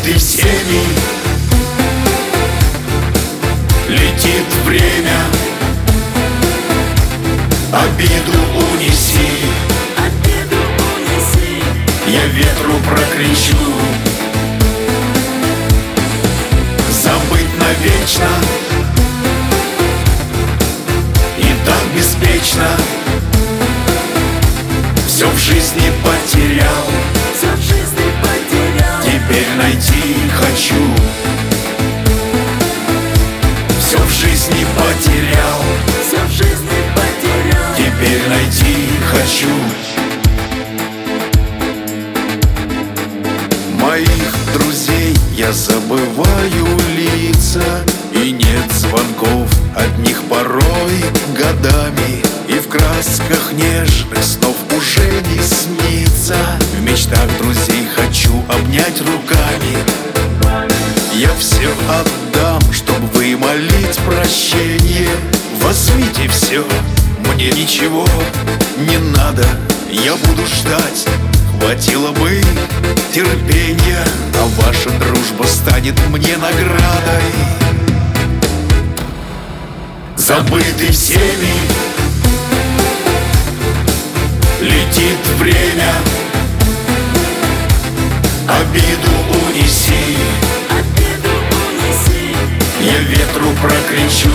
Забытый всеми, летит время. Обиду унеси, я ветру прокричу. Забыть навечно и так беспечно. Все в жизни потерял, теперь найти хочу. Все в жизни потерял, теперь найти хочу. Моих друзей я забываю лица, и нет звонков от них порой годами. И в красках нежных снов уже не снится. В мечтах друзей хочу обнять руками. Я все отдам, чтоб вымолить прощение. Возьмите все, мне ничего не надо. Я буду ждать, хватило бы терпения, а ваша дружба станет мне наградой. Забытый всеми, летит время. Обиду унеси, я ветру прокричу.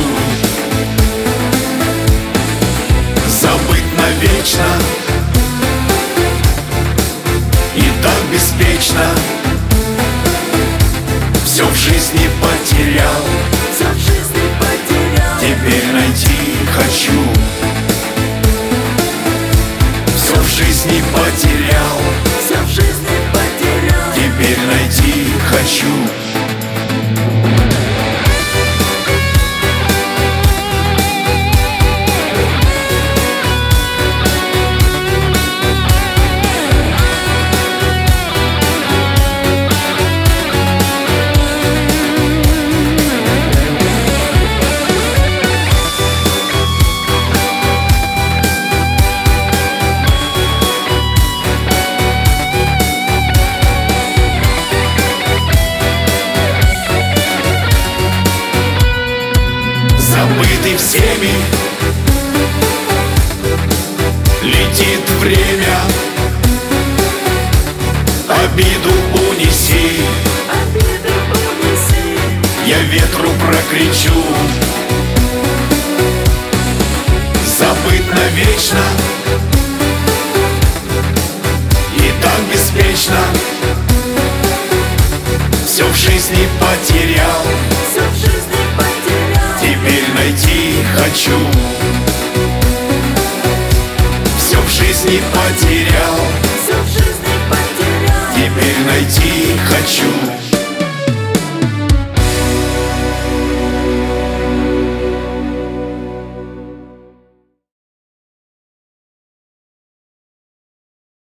Забыть навечно и так беспечно. Все в жизни потерял, теперь найти хочу. Все в жизни потерял, теперь найти хочу. Забытый всеми, летит время. Обиду унеси, я ветру прокричу. Забыть навечно и так беспечно. Все в жизни потерял, теперь найти хочу. Все в жизни потерял, теперь найти хочу.